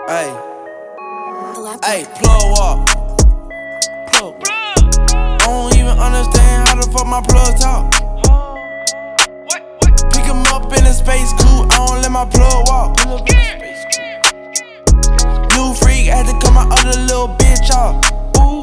Ayy, ayy, plug walk. Plug. I don't even understand how the fuck my plug talk. Pick him up in a space coupe, I don't let my plug walk. New freak, had to cut my other little bitch off. Ooh,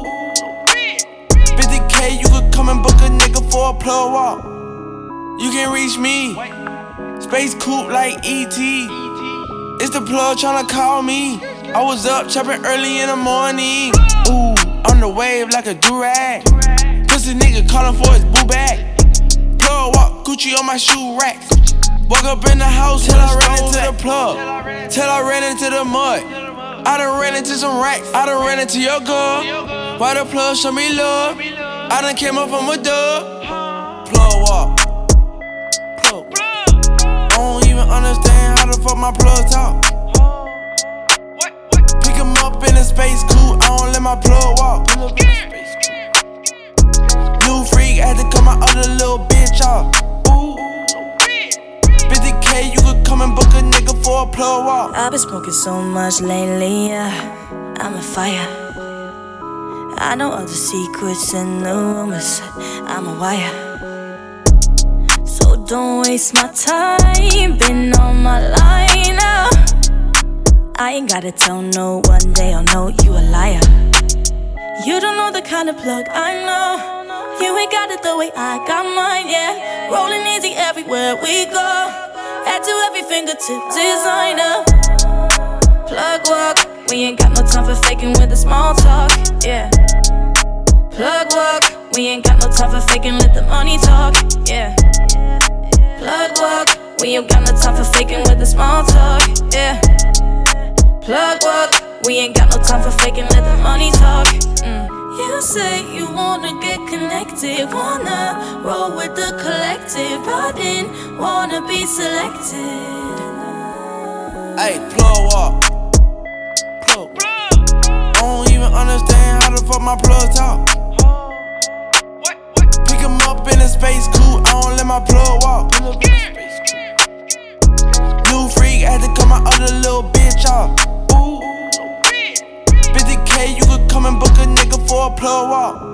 50K, you could come and book a nigga for a plug walk. You can reach me, space coupe like E.T. It's the plug tryna call me. I was up chopping early in the morning. Ooh, on the wave like a durag. Pussy nigga calling for his boo bag. Plug walk, Gucci on my shoe rack. Walk up in the house till I ran into the plug. Till I ran into the mud. I done ran into some racks. I done ran into your girl. Why the plug show me love? I done came up from a dub. Plug walk. Plug. I don't even understand how the fuck my plug talk. Pick him up in a space coupe, I don't let my plug walk. New freak, had to cut my other little bitch off. Ooh, 50K, you could come and book a nigga for a plug walk. I've been smoking so much lately, I'm a fire. I know all the secrets and the rumors, I'm a wire. So don't waste my time, been on my line now. I ain't gotta tell no one, they'll know you a liar. You don't know the kind of plug I know. You ain't got it the way I got mine, yeah. Rolling easy everywhere we go. Head to every fingertip designer. Plug walk, we ain't got no time for faking with the small talk, yeah. Plug walk, we ain't got no time for faking, let the money talk, yeah. Plug walk, we ain't got no time for faking with the small talk, yeah. Plug walk, we ain't got no time for faking, let the money talk. You say you wanna get connected, wanna roll with the collective, but didn't wanna be selected. Ayy, plug walk. Plug. I don't even understand how the fuck my plug talk. Pick him up in a space coupe, I don't let my plug walk. New freak, had to cut my other little bitch off. Ooh, 50K, you could come and book a nigga for a plug walk.